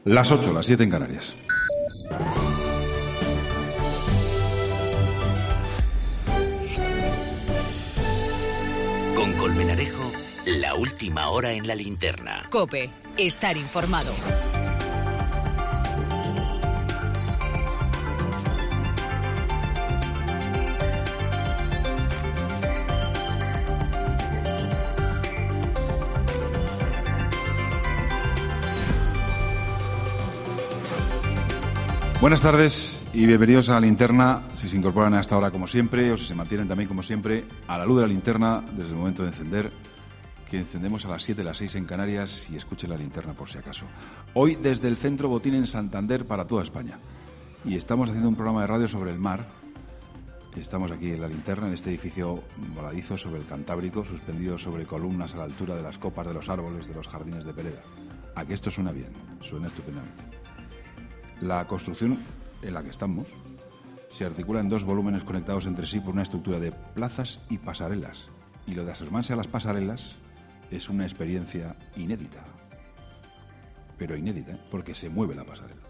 Las 8, las 7 en Canarias. Con Colmenarejo, la última hora en la linterna. COPE, estar informado. Buenas tardes y bienvenidos a la linterna, si se incorporan a esta hora como siempre o si se mantienen también como siempre a la luz de la linterna desde el momento de encender, que encendemos a las 7, las 6 en Canarias y escuchen la linterna por si acaso. Hoy desde el Centro Botín en Santander para toda España y estamos haciendo un programa de radio sobre el mar. Estamos aquí en la linterna, en este edificio voladizo sobre el Cantábrico, suspendido sobre columnas a la altura de las copas de los árboles de los jardines de Pereda. ¿A que esto suena bien? Suena estupendamente. La construcción en la que estamos se articula en dos volúmenes conectados entre sí por una estructura de plazas y pasarelas. Y lo de asomarse a las pasarelas es una experiencia inédita. Pero inédita, porque se mueve la pasarela.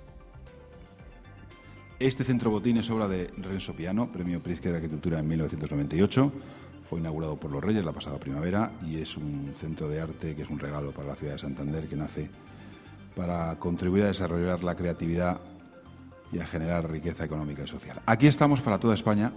Este Centro Botín es obra de Renzo Piano, Premio Pritzker de Arquitectura en 1998. Fue inaugurado por los Reyes la pasada primavera y es un centro de arte que es un regalo para la ciudad de Santander, que nace para contribuir a desarrollar la creatividad y a generar riqueza económica y social. Aquí estamos para toda España,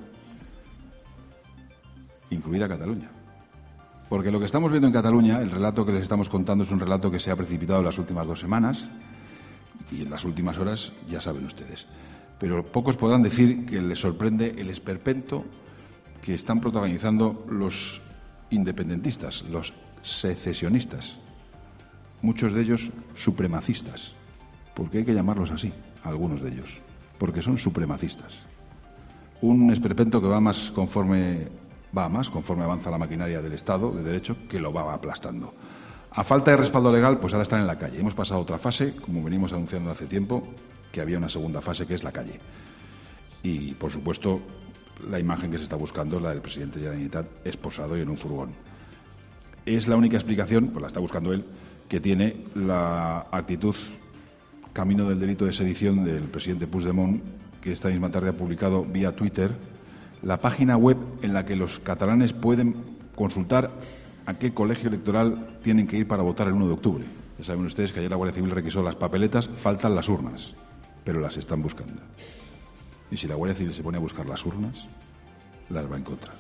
incluida Cataluña. Porque lo que estamos viendo en Cataluña, el relato que les estamos contando, es un relato que se ha precipitado en las últimas 2 semanas y en las últimas horas, ya saben ustedes. Pero pocos podrán decir que les sorprende el esperpento que están protagonizando los independentistas, los secesionistas. Muchos de ellos supremacistas, porque hay que llamarlos así, algunos de ellos, porque son supremacistas. Un esperpento que va más conforme avanza la maquinaria del Estado de Derecho, que lo va aplastando. A falta de respaldo legal, pues ahora están en la calle. Hemos pasado otra fase, como venimos anunciando hace tiempo, que había una segunda fase que es la calle. Y, por supuesto, la imagen que se está buscando es la del presidente de la Generalitat esposado y en un furgón. Es la única explicación, pues la está buscando él, que tiene la actitud camino del delito de sedición del presidente Puigdemont, que esta misma tarde ha publicado vía Twitter la página web en la que los catalanes pueden consultar a qué colegio electoral tienen que ir para votar el 1 de octubre. Ya saben ustedes que ayer la Guardia Civil requisó las papeletas, faltan las urnas, pero las están buscando. Y si la Guardia Civil se pone a buscar las urnas, las va a encontrar.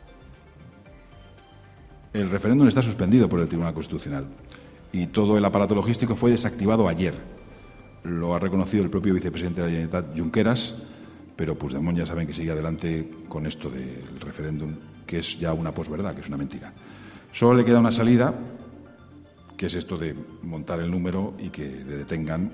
El referéndum está suspendido por el Tribunal Constitucional y todo el aparato logístico fue desactivado ayer. Lo ha reconocido el propio vicepresidente de la Generalitat, Junqueras, pero Puigdemont ya saben que sigue adelante con esto del referéndum, que es ya una posverdad, que es una mentira. Solo le queda una salida, que es esto de montar el número y que le detengan,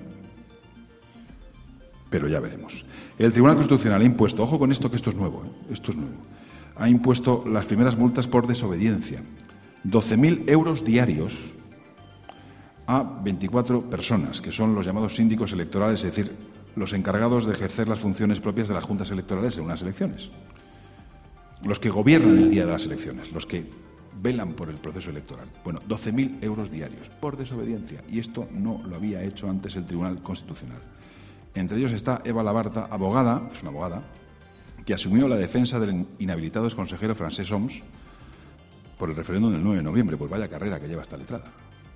pero ya veremos. El Tribunal Constitucional ha impuesto, ojo con esto que esto es nuevo, ha impuesto las primeras multas por desobediencia, 12.000 euros diarios a 24 personas, que son los llamados síndicos electorales, es decir, los encargados de ejercer las funciones propias de las juntas electorales en unas elecciones. Los que gobiernan el día de las elecciones, los que velan por el proceso electoral. Bueno, 12.000 euros diarios por desobediencia, y esto no lo había hecho antes el Tribunal Constitucional. Entre ellos está Eva Labarta, abogada, es una abogada, que asumió la defensa del inhabilitado exconsejero Francesc Homs por el referéndum del 9 de noviembre. Pues vaya carrera que lleva esta letrada.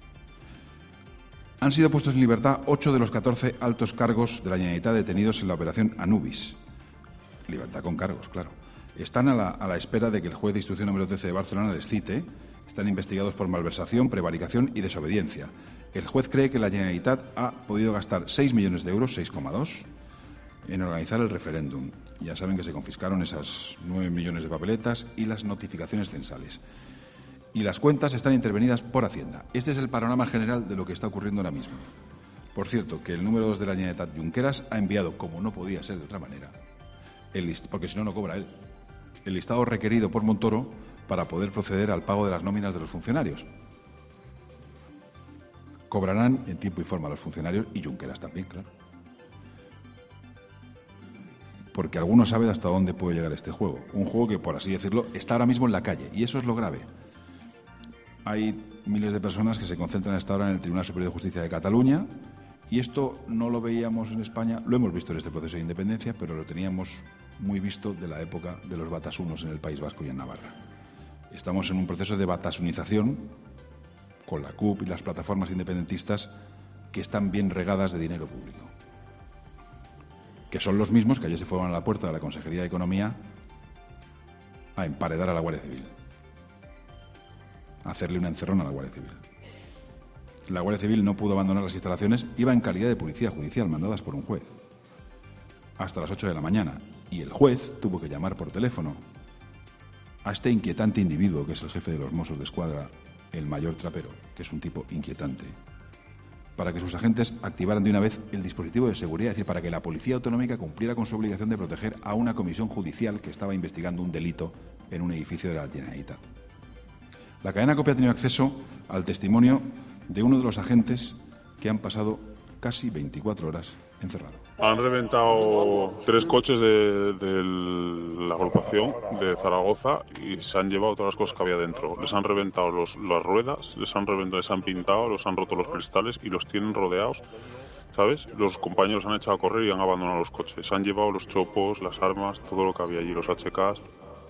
Han sido puestos en libertad 8 de los 14 altos cargos de la Generalitat detenidos en la operación Anubis. Libertad con cargos, claro. Están a la espera de que el juez de instrucción número 13 de Barcelona les cite. Están investigados por malversación, prevaricación y desobediencia. El juez cree que la Generalitat ha podido gastar 6 millones de euros, 6,2, en organizar el referéndum. Ya saben que se confiscaron esas 9 millones de papeletas y las notificaciones censales. Y las cuentas están intervenidas por Hacienda. Este es el panorama general de lo que está ocurriendo ahora mismo. Por cierto, que el número 2 de la Generalitat, Junqueras, ha enviado, como no podía ser de otra manera, porque si no, no cobra él, el listado requerido por Montoro para poder proceder al pago de las nóminas de los funcionarios. Cobrarán en tiempo y forma los funcionarios y Junqueras también, claro. Porque alguno sabe hasta dónde puede llegar este juego. Un juego que, por así decirlo, está ahora mismo en la calle. Y eso es lo grave. Hay miles de personas que se concentran hasta ahora en el Tribunal Superior de Justicia de Cataluña Y esto no lo veíamos en España, lo hemos visto en este proceso de independencia, pero lo teníamos muy visto de la época de los batasunos en el País Vasco y en Navarra. Estamos en un proceso de batasunización con la CUP y las plataformas independentistas que están bien regadas de dinero público, que son los mismos que ayer se fueron a la puerta de la Consejería de Economía a emparedar a la Guardia Civil, a hacerle una encerrona a la Guardia Civil. La Guardia Civil no pudo abandonar las instalaciones, iba en calidad de policía judicial mandadas por un juez, hasta las 8 de la mañana, y el juez tuvo que llamar por teléfono a este inquietante individuo que es el jefe de los Mossos de Escuadra, el mayor Trapero, que es un tipo inquietante, para que sus agentes activaran de una vez el dispositivo de seguridad, es decir, para que la Policía Autonómica cumpliera con su obligación de proteger a una comisión judicial que estaba investigando un delito en un edificio de la Generalitat. La cadena COPE ha tenido acceso al testimonio de uno de los agentes que han pasado casi 24 horas encerrado. Han reventado 3 coches de la agrupación de Zaragoza y se han llevado todas las cosas que había dentro. Les han reventado las ruedas, les han pintado, los han roto los cristales y los tienen rodeados, ¿sabes? Los compañeros han echado a correr y han abandonado los coches. Se han llevado los chopos, las armas, todo lo que había allí, los HKs.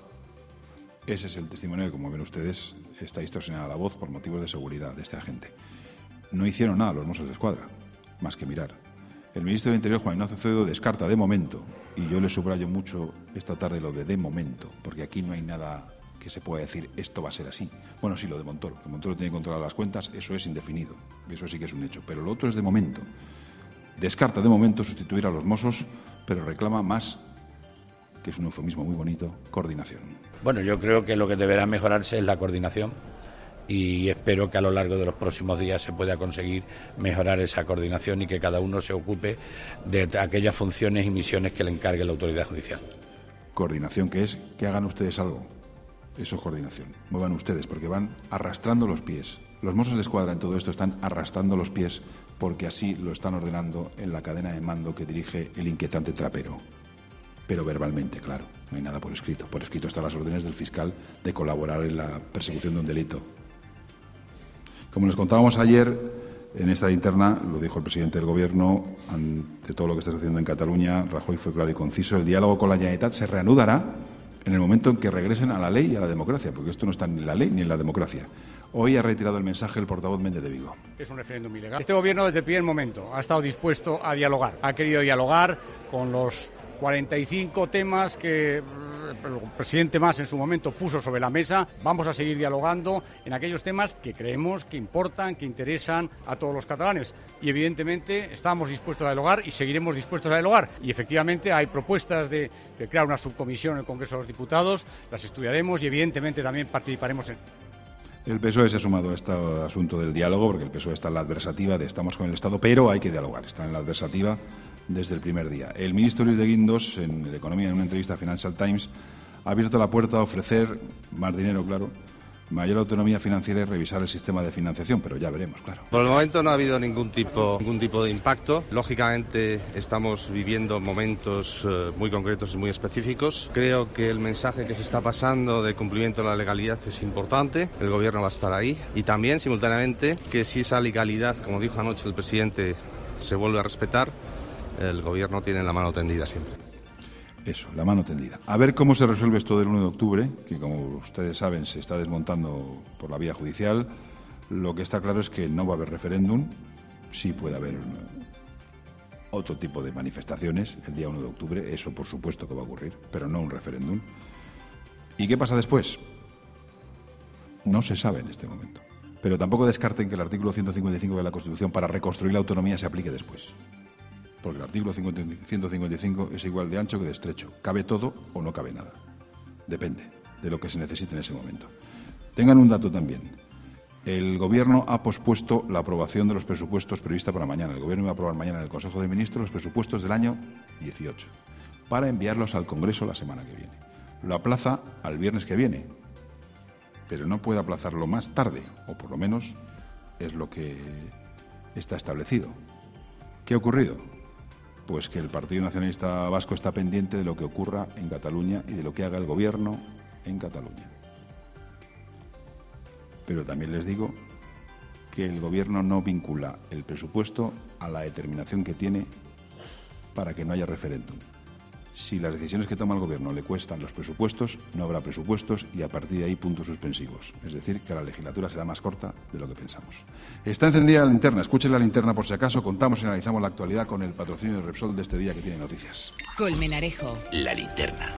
Ese es el testimonio que, como ven ustedes, está distorsionada la voz por motivos de seguridad de este agente. No hicieron nada los Mossos de Escuadra, más que mirar. El ministro de Interior, Juan Ignacio Zoido, descarta de momento, y yo le subrayo mucho esta tarde lo de momento, porque aquí no hay nada que se pueda decir esto va a ser así. Bueno, sí, lo de Montoro, que Montoro tiene que controlar las cuentas, eso es indefinido, eso sí que es un hecho, pero lo otro es de momento. Descarta de momento sustituir a los Mossos, pero reclama más, que es un eufemismo muy bonito, coordinación. Bueno, yo creo que lo que deberá mejorarse es la coordinación y espero que a lo largo de los próximos días se pueda conseguir mejorar esa coordinación y que cada uno se ocupe de aquellas funciones y misiones que le encargue la autoridad judicial. Coordinación, que es que hagan ustedes algo. Eso es coordinación. Muevan ustedes, porque van arrastrando los pies. Los Mossos de Escuadra en todo esto están arrastrando los pies porque así lo están ordenando en la cadena de mando que dirige el inquietante Trapero. Pero verbalmente, claro, no hay nada por escrito. Por escrito están las órdenes del fiscal de colaborar en la persecución de un delito. Como les contábamos ayer, en esta linterna, lo dijo el presidente del Gobierno, ante todo lo que está sucediendo en Cataluña, Rajoy fue claro y conciso, el diálogo con la Generalitat se reanudará en el momento en que regresen a la ley y a la democracia, porque esto no está ni en la ley ni en la democracia. Hoy ha retirado el mensaje el portavoz Méndez de Vigo. Es un referéndum ilegal. Este Gobierno desde el primer momento ha estado dispuesto a dialogar. Ha querido dialogar con los 45 temas que el presidente Mas en su momento puso sobre la mesa. Vamos a seguir dialogando en aquellos temas que creemos que importan, que interesan a todos los catalanes. Y evidentemente estamos dispuestos a dialogar y seguiremos dispuestos a dialogar. Y efectivamente hay propuestas de crear una subcomisión en el Congreso de los Diputados, las estudiaremos y evidentemente también participaremos en... El PSOE se ha sumado a este asunto del diálogo, porque el PSOE está en la adversativa de estamos con el Estado, pero hay que dialogar, está en la adversativa desde el primer día. El ministro Luis de Guindos, de Economía, en una entrevista a Financial Times, ha abierto la puerta a ofrecer más dinero, claro, mayor autonomía financiera y revisar el sistema de financiación, pero ya veremos, claro. Por el momento no ha habido ningún tipo de impacto. Lógicamente estamos viviendo momentos muy concretos y muy específicos. Creo que el mensaje que se está pasando de cumplimiento de la legalidad es importante. El Gobierno va a estar ahí. Y también, simultáneamente, que si esa legalidad, como dijo anoche el presidente, se vuelve a respetar, el Gobierno tiene la mano tendida siempre. Eso, la mano tendida. A ver cómo se resuelve esto del 1 de octubre, que como ustedes saben se está desmontando por la vía judicial. Lo que está claro es que no va a haber referéndum, sí puede haber otro tipo de manifestaciones el día 1 de octubre, eso por supuesto que va a ocurrir, pero no un referéndum. ¿Y qué pasa después? No se sabe en este momento. Pero tampoco descarten que el artículo 155 de la Constitución para reconstruir la autonomía se aplique después. Porque el artículo 155 es igual de ancho que de estrecho. Cabe todo o no cabe nada. Depende de lo que se necesite en ese momento. Tengan un dato también. El Gobierno ha pospuesto la aprobación de los presupuestos prevista para mañana. El Gobierno va a aprobar mañana en el Consejo de Ministros los presupuestos del año 18 para enviarlos al Congreso la semana que viene. Lo aplaza al viernes que viene, pero no puede aplazarlo más tarde, o por lo menos es lo que está establecido. ¿Qué ha ocurrido? Pues que el Partido Nacionalista Vasco está pendiente de lo que ocurra en Cataluña y de lo que haga el Gobierno en Cataluña. Pero también les digo que el Gobierno no vincula el presupuesto a la determinación que tiene para que no haya referéndum. Si las decisiones que toma el Gobierno le cuestan los presupuestos, no habrá presupuestos y a partir de ahí puntos suspensivos. Es decir, que la legislatura será más corta de lo que pensamos. Está encendida la linterna. Escuchen la linterna por si acaso. Contamos y analizamos la actualidad con el patrocinio de Repsol de este día que tiene noticias. Colmenarejo. La linterna.